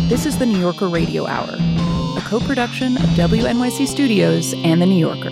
This is the New Yorker Radio Hour, a co-production of WNYC Studios and The New Yorker.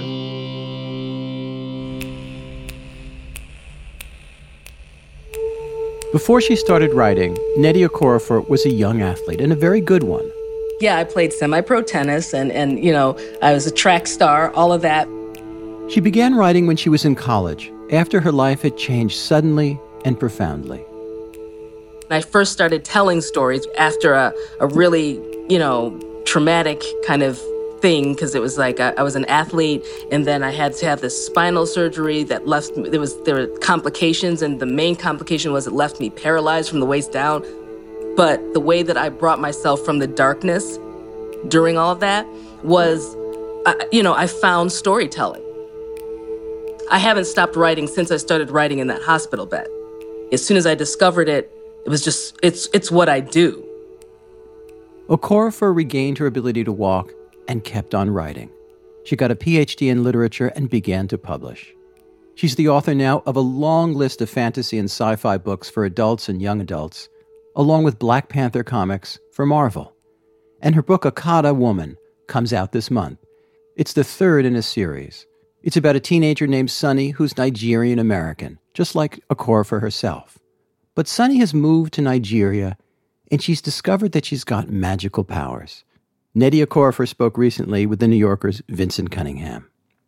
Before she started writing, Nnedi Okorafor was a young athlete, and a very good one. Yeah, I played semi-pro tennis, and I was a track star, all of that. She began writing when she was in college, after her life had changed suddenly and profoundly. I first started telling stories after a really, traumatic kind of thing, because it was like I was an athlete, and then I had to have this spinal surgery that left me, there were complications, and the main complication was it left me paralyzed from the waist down. But the way that I brought myself from the darkness during all of that was, I found storytelling. I haven't stopped writing since I started writing in that hospital bed. As soon as I discovered it, it was just, it's what I do. Okorafor regained her ability to walk and kept on writing. She got a PhD in literature and began to publish. She's the author now of a long list of fantasy and sci-fi books for adults and young adults, along with Black Panther comics for Marvel. And her book, Akata Woman, comes out this month. It's the third in a series. It's about a teenager named Sunny who's Nigerian-American, just like Okorafor herself. But Sunny has moved to Nigeria, and she's discovered that she's got magical powers. Nnedi Okorafor spoke recently with The New Yorker's Vincent Cunningham.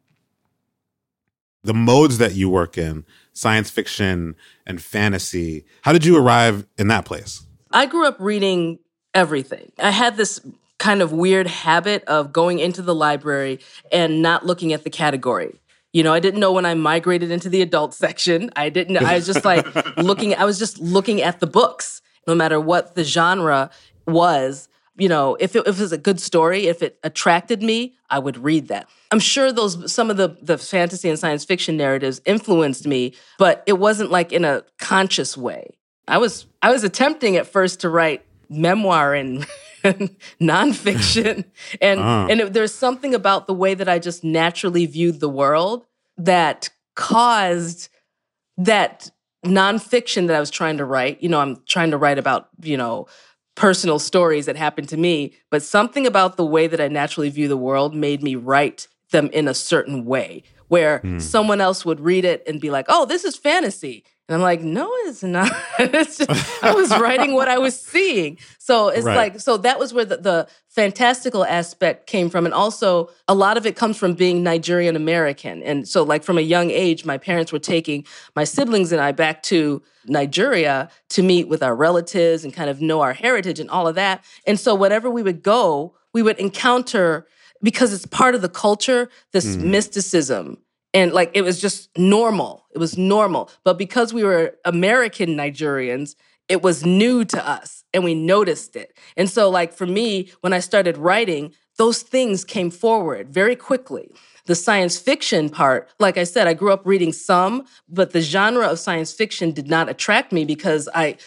The modes that you work in, science fiction and fantasy, how did you arrive in that place? I grew up reading everything. I had this kind of weird habit of going into the library and not looking at the category. I didn't know when I migrated into the adult section. I was just looking at the books, no matter what the genre was. If it was a good story, if it attracted me, I would read that. I'm sure some of the fantasy and science fiction narratives influenced me, but it wasn't like in a conscious way. I was attempting at first to write memoir and nonfiction, and there's something about the way that I just naturally viewed the world that caused that nonfiction that I was trying to write. I'm trying to write about, personal stories that happened to me, but something about the way that I naturally view the world made me write them in a certain way, where someone else would read it and be like, oh, this is fantasy. And I'm like, no, it's not. It's just, I was writing what I was seeing. So it's right. So that was where the fantastical aspect came from. And also a lot of it comes from being Nigerian American. And so from a young age, my parents were taking my siblings and I back to Nigeria to meet with our relatives and kind of know our heritage and all of that. And so whenever we would go, we would encounter, because it's part of the culture, this mysticism. And it was just normal. It was normal. But because we were American Nigerians, it was new to us and we noticed it. And so for me, when I started writing, those things came forward very quickly. The science fiction part, like I said, I grew up reading some, but the genre of science fiction did not attract me because I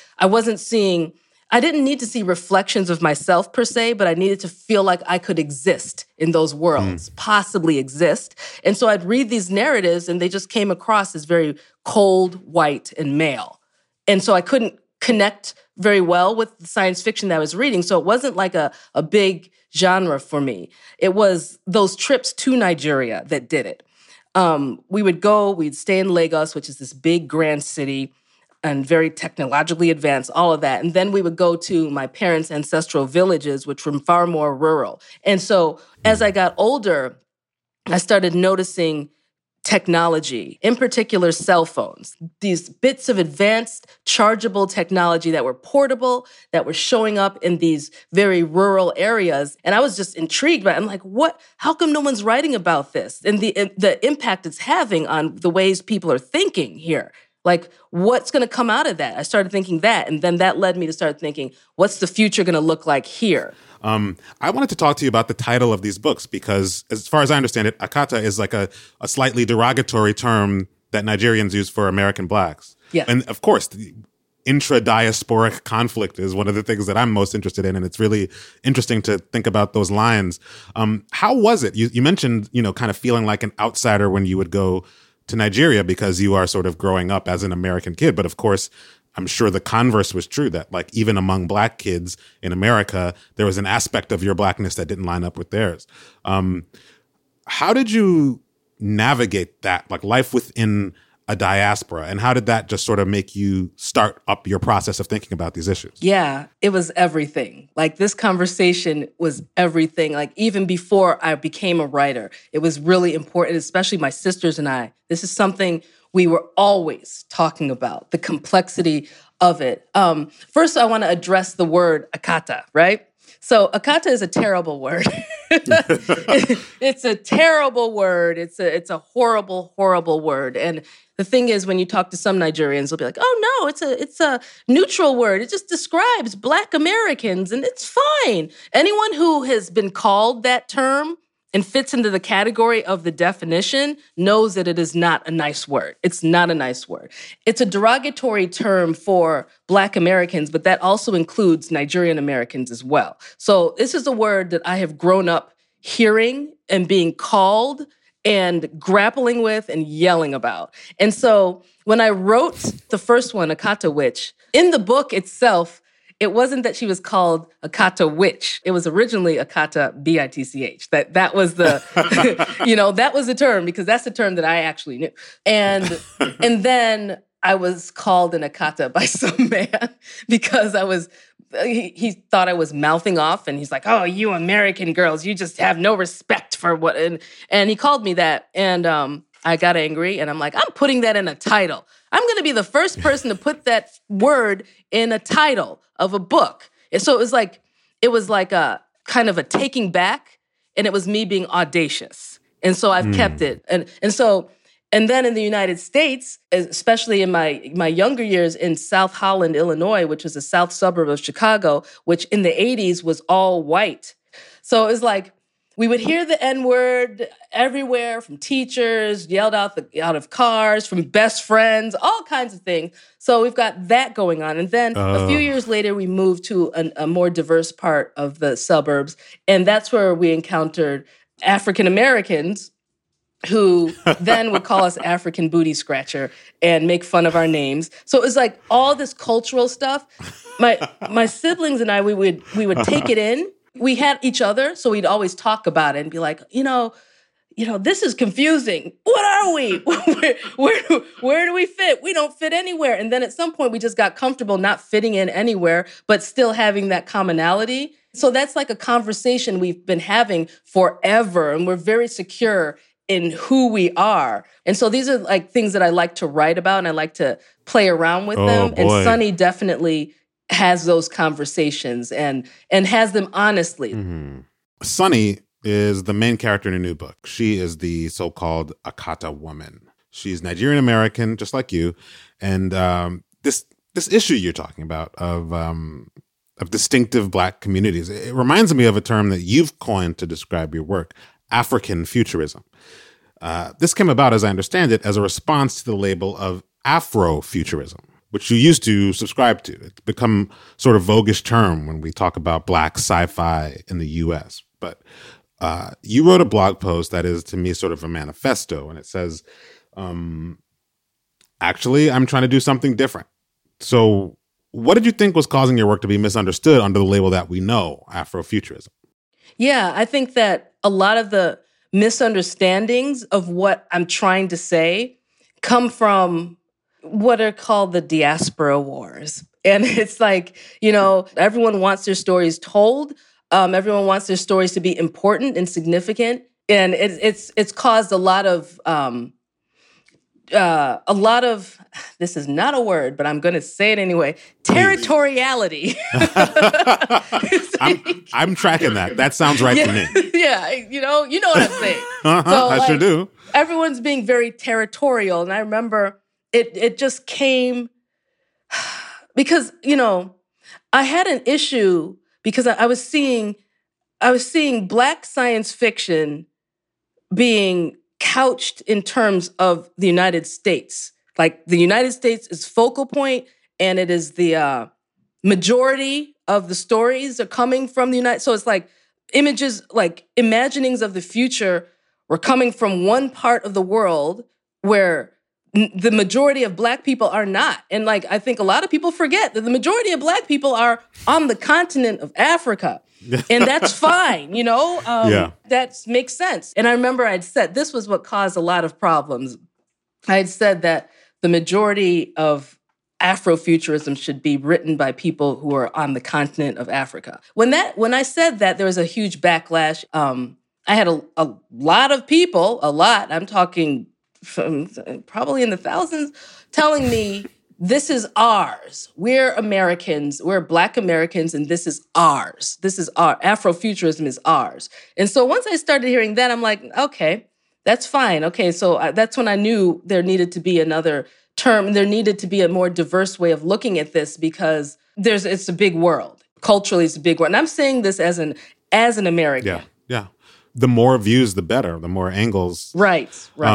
didn't need to see reflections of myself per se, but I needed to feel like I could exist in those worlds, possibly exist. And so I'd read these narratives and they just came across as very cold, white, and male. And so I couldn't connect very well with the science fiction that I was reading. So it wasn't like a big genre for me. It was those trips to Nigeria that did it. We'd stay in Lagos, which is this big, grand city, and very technologically advanced, all of that. And then we would go to my parents' ancestral villages, which were far more rural. And so as I got older, I started noticing technology, in particular cell phones, these bits of advanced chargeable technology that were portable, that were showing up in these very rural areas. And I was just intrigued by it. I'm like, how come no one's writing about this? And the impact it's having on the ways people are thinking here. What's going to come out of that? I started thinking that, and then that led me to start thinking, what's the future going to look like here? I wanted to talk to you about the title of these books because, as far as I understand it, Akata is a slightly derogatory term that Nigerians use for American Blacks. Yeah. And, of course, the intra-diasporic conflict is one of the things that I'm most interested in, and it's really interesting to think about those lines. How was it? You mentioned, kind of feeling like an outsider when you would go to Nigeria because you are sort of growing up as an American kid. But of course, I'm sure the converse was true, that like even among Black kids in America, there was an aspect of your Blackness that didn't line up with theirs. How did you navigate that, like life within a diaspora, and how did that just sort of make you start up your process of thinking about these issues? Yeah, it was everything. Like this conversation was everything. Like even before I became a writer, it was really important, especially my sisters and I. This is something we were always talking about, the complexity of it. First, I want to address the word Akata, right? So Akata is a terrible word. It's a terrible word. It's a horrible, horrible word. And the thing is, when you talk to some Nigerians, they'll be like, "Oh no, it's a neutral word. It just describes Black Americans, and it's fine." Anyone who has been called that term and fits into the category of the definition knows that it is not a nice word. It's not a nice word. It's a derogatory term for Black Americans, but that also includes Nigerian Americans as well. So this is a word that I have grown up hearing and being called and grappling with and yelling about. And so when I wrote the first one, Akata Witch, in the book itself, it wasn't that she was called Akata Witch. It was originally Akata Bitch. That was the, that was the term, because that's the term that I actually knew. And then I was called an Akata by some man because he thought I was mouthing off, and he's like, "Oh, you American girls, you just have no respect for what," and he called me that. And I got angry, and I'm like, I'm putting that in a title. I'm going to be the first person to put that word in a title of a book. And so it was like a kind of a taking back, and it was me being audacious. And so I've kept it. And then in the United States, especially in my younger years in South Holland, Illinois, which was a south suburb of Chicago, which in the 80s was all white. So it was like, we would hear the N-word everywhere, from teachers, yelled out of cars, from best friends, all kinds of things. So we've got that going on. And then a few years later, we moved to a more diverse part of the suburbs. And that's where we encountered African Americans who then would call us African booty scratcher and make fun of our names. So it was like all this cultural stuff. My siblings and I, we would take it in. We had each other, so we'd always talk about it and be like, this is confusing. What are we? Where do we fit? We don't fit anywhere. And then at some point, we just got comfortable not fitting in anywhere, but still having that commonality. So that's like a conversation we've been having forever, and we're very secure in who we are. And so these are like things that I like to write about, and I like to play around with them. Boy. And Sunny definitely has those conversations and has them honestly. Mm-hmm. Sunny is the main character in a new book. She is the so-called Akata woman. She's Nigerian American, just like you. And this issue you're talking about of distinctive Black communities, it reminds me of a term that you've coined to describe your work, African futurism. This came about, as I understand it, as a response to the label of Afrofuturism, which you used to subscribe to. It's become sort of voguish term when we talk about Black sci-fi in the U.S. But you wrote a blog post that is, to me, sort of a manifesto, and it says, actually, I'm trying to do something different. So what did you think was causing your work to be misunderstood under the label that we know, Afrofuturism? Yeah, I think that a lot of the misunderstandings of what I'm trying to say come from what are called the diaspora wars. And it's like, everyone wants their stories told. Everyone wants their stories to be important and significant. And it's caused a lot of, this is not a word, but I'm going to say it anyway, territoriality. I'm tracking that. That sounds right to me. Yeah, you know what I'm saying. So, I sure do. Everyone's being very territorial. And I remember it just came because, I had an issue because I was seeing Black science fiction being couched in terms of the United States. Like the United States is focal point, and it is the majority of the stories are coming from the United. So it's like images, like imaginings of the future were coming from one part of the world where the majority of Black people are not. And like, I think a lot of people forget that the majority of Black people are on the continent of Africa. And that's fine, you know? That makes sense. And I remember I'd said, this was what caused a lot of problems. I had said that the majority of Afrofuturism should be written by people who are on the continent of Africa. When I said that, there was a huge backlash. I had a lot of people, I'm talking probably in the thousands, telling me, this is ours. We're Americans. We're Black Americans, and this is ours. This is our Afrofuturism is ours. And so once I started hearing that, I'm like, okay, that's fine. Okay, so that's when I knew there needed to be another term. There needed to be a more diverse way of looking at this because it's a big world. Culturally, it's a big world. And I'm saying this as an American. Yeah. The more views, the better. The more angles. Right.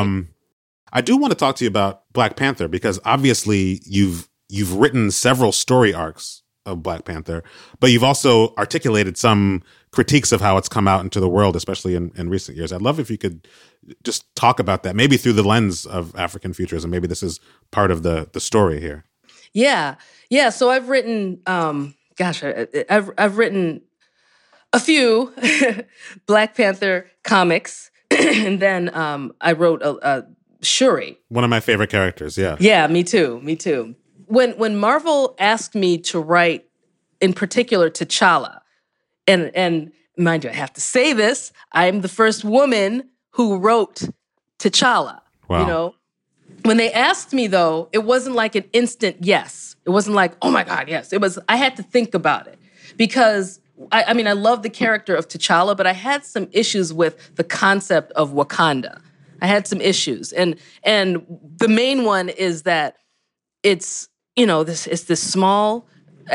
I do want to talk to you about Black Panther because obviously you've written several story arcs of Black Panther, but you've also articulated some critiques of how it's come out into the world, especially in recent years. I'd love if you could just talk about that, maybe through the lens of African futurism. Maybe this is part of the story here. Yeah. So I've written, I've written a few Black Panther comics, and then I wrote a Shuri. One of my favorite characters, yeah. Yeah, me too. When Marvel asked me to write, in particular, T'Challa, and mind you, I have to say this, I'm the first woman who wrote T'Challa. Wow. You know? When they asked me, though, it wasn't like an instant yes. It wasn't like, oh my God, yes. It was, I had to think about it. Because, I mean, I love the character of T'Challa, but I had some issues with the concept of Wakanda. I had some issues. And the main one is that it's, you know, this small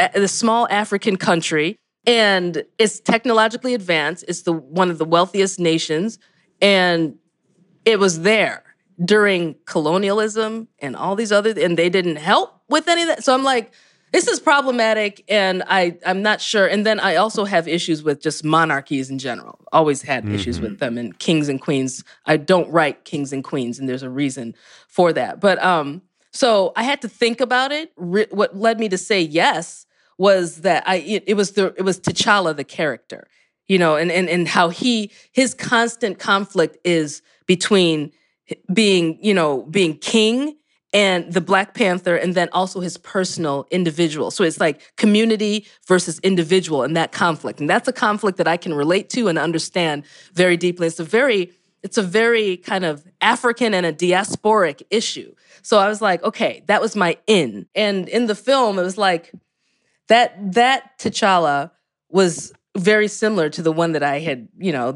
African country, and it's technologically advanced. It's one of the wealthiest nations. And it was there during colonialism and all these other, and they didn't help with any of that. So I'm like, this is problematic, and I'm not sure. And then I also have issues with just monarchies in general. Always had issues with them, and kings and queens. I don't write kings and queens, and there's a reason for that. But so I had to think about it. What led me to say yes was that it was T'Challa, the character, you know, and how his constant conflict is between being king and the Black Panther, and then also his personal individual. So it's like community versus individual, and that conflict. And that's a conflict that I can relate to and understand very deeply. It's a very kind of African and a diasporic issue. So I was like, okay, that was my in. And in the film, it was like that T'Challa was very similar to the one that I had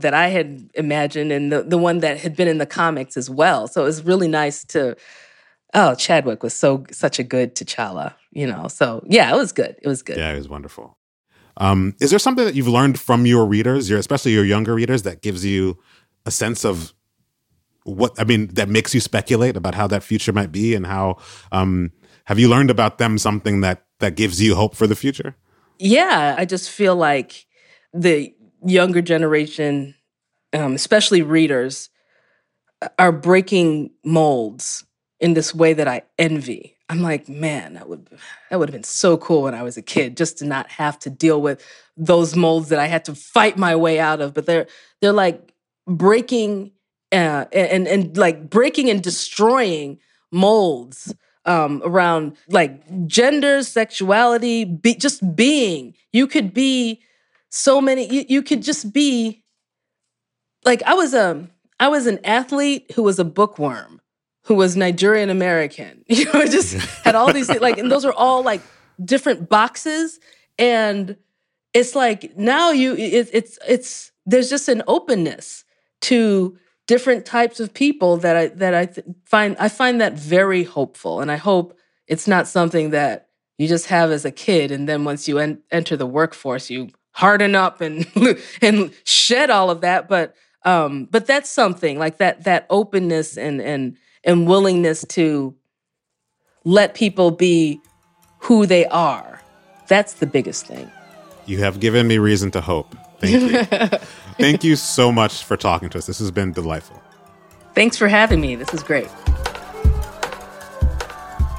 imagined, and the one that had been in the comics as well. So it was really nice to. Oh, Chadwick was such a good T'Challa, you know. So yeah, it was good. Yeah, it was wonderful. Is there something that you've learned from your readers, especially your younger readers, that gives you a sense of that makes you speculate about how that future might be, and how have you learned about them something that gives you hope for the future? Yeah, I just feel like the younger generation, especially readers, are breaking molds in this way that I envy. I'm like, man, that would have been so cool when I was a kid, just to not have to deal with those molds that I had to fight my way out of. But they're like breaking and like breaking and destroying molds around like gender, sexuality, just being. You could be so many. You could just be like I was an athlete who was a bookworm, who was Nigerian American, you know, just had all these like, and those are all like different boxes. And it's like now there's just an openness to different types of people that I find that very hopeful. And I hope it's not something that you just have as a kid, and then once you enter the workforce, you harden up and and shed all of that. But that's something like that openness and willingness to let people be who they are. That's the biggest thing. You have given me reason to hope. Thank you. Thank you so much for talking to us. This has been delightful. Thanks for having me. This is great.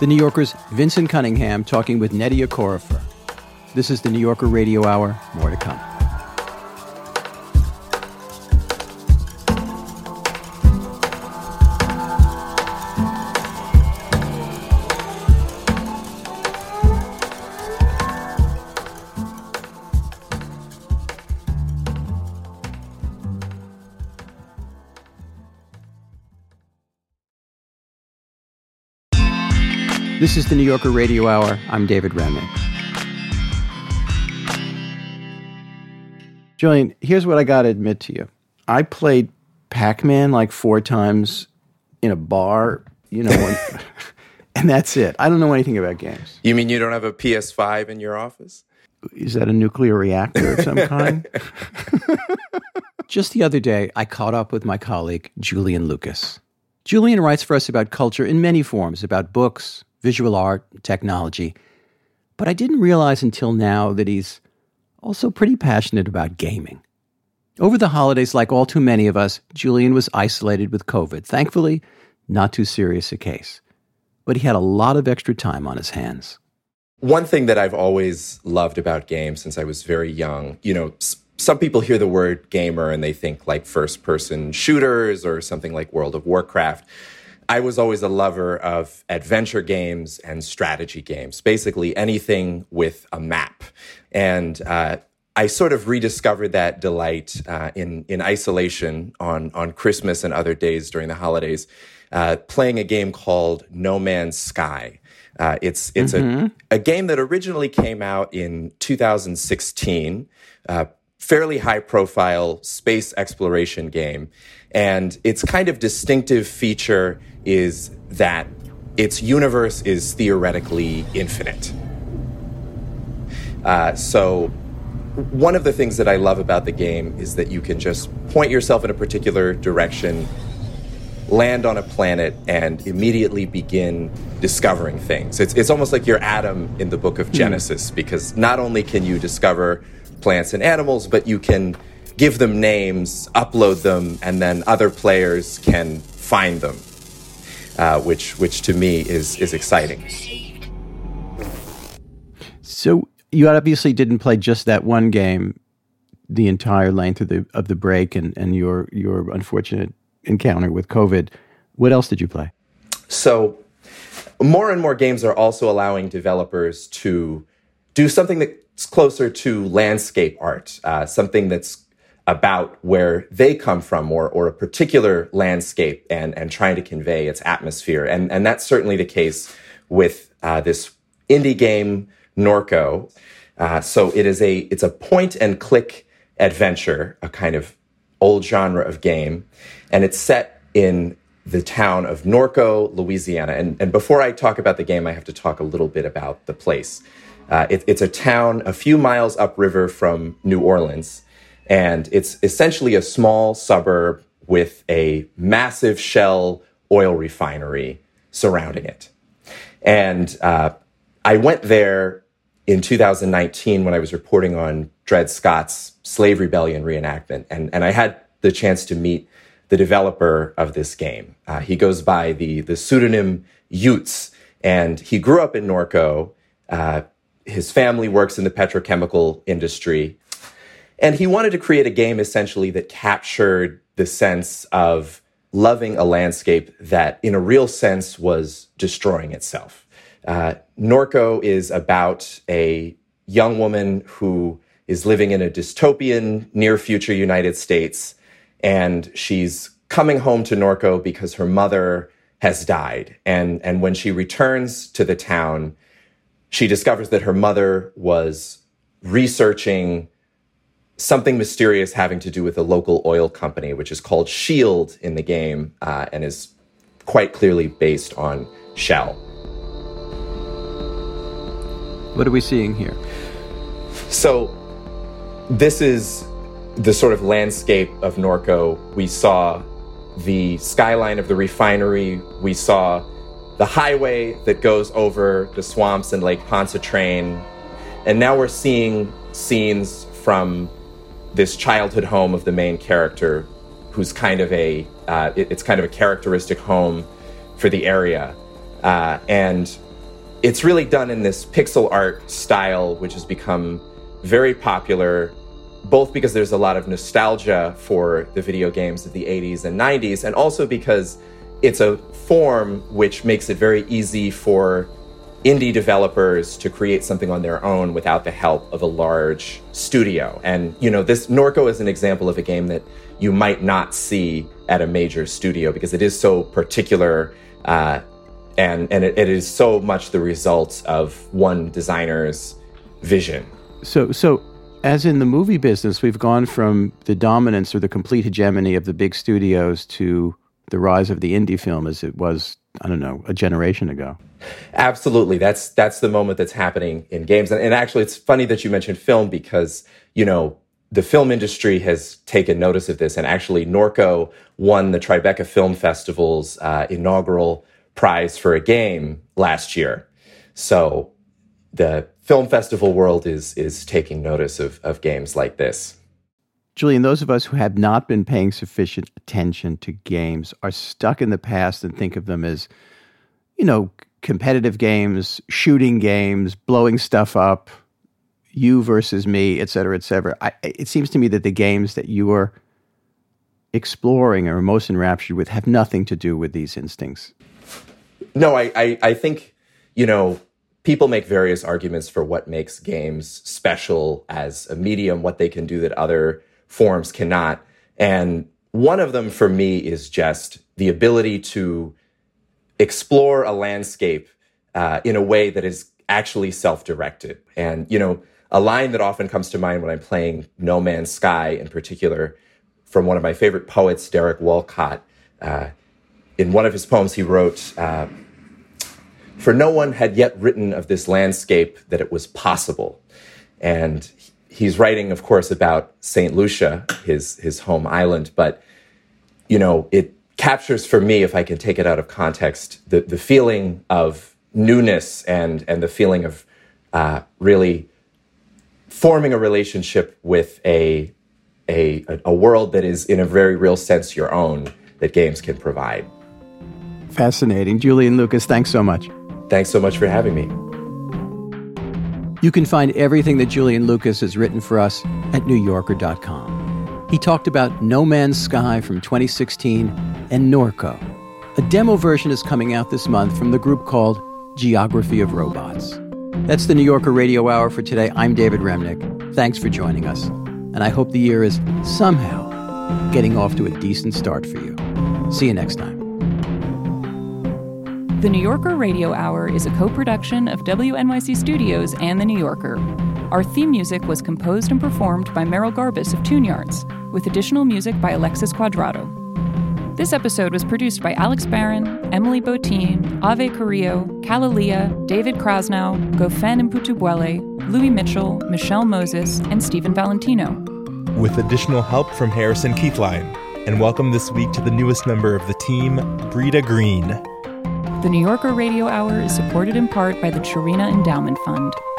The New Yorker's Vincent Cunningham talking with Nnedi Okorafor. This is the New Yorker Radio Hour. More to come. This is the New Yorker Radio Hour. I'm David Remnick. Julian, here's what I got to admit to you. I played Pac-Man like 4 times in a bar, and that's it. I don't know anything about games. You mean you don't have a PS5 in your office? Is that a nuclear reactor of some kind? Just the other day, I caught up with my colleague, Julian Lucas. Julian writes for us about culture in many forms, about books, visual art, technology. But I didn't realize until now that he's also pretty passionate about gaming. Over the holidays, like all too many of us, Julian was isolated with COVID. Thankfully, not too serious a case. But he had a lot of extra time on his hands. One thing that I've always loved about games since I was very young, some people hear the word gamer and they think like first-person shooters or something like World of Warcraft. I was always a lover of adventure games and strategy games, basically anything with a map. And I sort of rediscovered that delight in isolation on Christmas and other days during the holidays, playing a game called No Man's Sky. It's a game that originally came out in 2016, fairly high-profile space exploration game. And its kind of distinctive feature is that its universe is theoretically infinite. So one of the things that I love about the game is that you can just point yourself in a particular direction, land on a planet, and immediately begin discovering things. It's almost like you're Adam in the book of Genesis, because not only can you discover plants and animals, but you can give them names, upload them, and then other players can find them, which to me is exciting. So you obviously didn't play just that one game the entire length of the break and your unfortunate encounter with COVID. What else did you play? So more and more games are also allowing developers to do something that's closer to landscape art, something that's about where they come from or a particular landscape and trying to convey its atmosphere. And that's certainly the case with this indie game, Norco. So it's a point and click adventure, a kind of old genre of game. And it's set in the town of Norco, Louisiana. And before I talk about the game, I have to talk a little bit about the place. It's a town a few miles upriver from New Orleans. And it's essentially a small suburb with a massive shell oil refinery surrounding it. And I went there in 2019 when I was reporting on Dred Scott's slave rebellion reenactment. And I had the chance to meet the developer of this game. He goes by the pseudonym Utes, and he grew up in Norco. His family works in the petrochemical industry. And he wanted to create a game essentially that captured the sense of loving a landscape that in a real sense was destroying itself. Norco is about a young woman who is living in a dystopian near future United States, and she's coming home to Norco because her mother has died. And when she returns to the town, she discovers that her mother was researching something mysterious having to do with a local oil company, which is called Shield in the game, and is quite clearly based on Shell. What are we seeing here? So this is the sort of landscape of Norco. We saw the skyline of the refinery. We saw the highway that goes over the swamps and Lake Pontchartrain. And now we're seeing scenes from this childhood home of the main character, who's kind of it's kind of a characteristic home for the area. And it's really done in this pixel art style, which has become very popular, both because there's a lot of nostalgia for the video games of the 80s and 90s, and also because it's a form which makes it very easy for indie developers to create something on their own without the help of a large studio. And, this Norco is an example of a game that you might not see at a major studio because it is so particular, and it is so much the result of one designer's vision. So as in the movie business, we've gone from the dominance or the complete hegemony of the big studios to the rise of the indie film as it was, I don't know, a generation ago. Absolutely. That's the moment that's happening in games. And actually, it's funny that you mentioned film because, the film industry has taken notice of this. And actually, Norco won the Tribeca Film Festival's inaugural prize for a game last year. So the film festival world is taking notice of games like this. Julian, those of us who have not been paying sufficient attention to games are stuck in the past and think of them as, competitive games, shooting games, blowing stuff up, you versus me, et cetera, et cetera. It seems to me that the games that you are exploring or most enraptured with have nothing to do with these instincts. No, I think, people make various arguments for what makes games special as a medium, what they can do that other forms cannot. And one of them for me is just the ability to explore a landscape in a way that is actually self-directed. And, a line that often comes to mind when I'm playing No Man's Sky in particular, from one of my favorite poets, Derek Walcott. In one of his poems, he wrote, "For no one had yet written of this landscape that it was possible." And he's writing, of course, about St. Lucia, his home island. But, it captures for me, if I can take it out of context, the feeling of newness and the feeling of really forming a relationship with a world that is, in a very real sense, your own, that games can provide. Fascinating. Julian Lucas, thanks so much. Thanks so much for having me. You can find everything that Julian Lucas has written for us at NewYorker.com. He talked about No Man's Sky from 2016 and Norco. A demo version is coming out this month from the group called Geography of Robots. That's the New Yorker Radio Hour for today. I'm David Remnick. Thanks for joining us. And I hope the year is somehow getting off to a decent start for you. See you next time. The New Yorker Radio Hour is a co-production of WNYC Studios and The New Yorker. Our theme music was composed and performed by Merrill Garbus of Tune Yards, with additional music by Alexis Cuadrado. This episode was produced by Alex Barron, Emily Botine, Ave Carrillo, Kalalia, David Krasnow, Gofen Mputubuele, Louis Mitchell, Michelle Moses, and Stephen Valentino. With additional help from Harrison Keithline. And welcome this week to the newest member of the team, Brita Green. The New Yorker Radio Hour is supported in part by the Chirina Endowment Fund.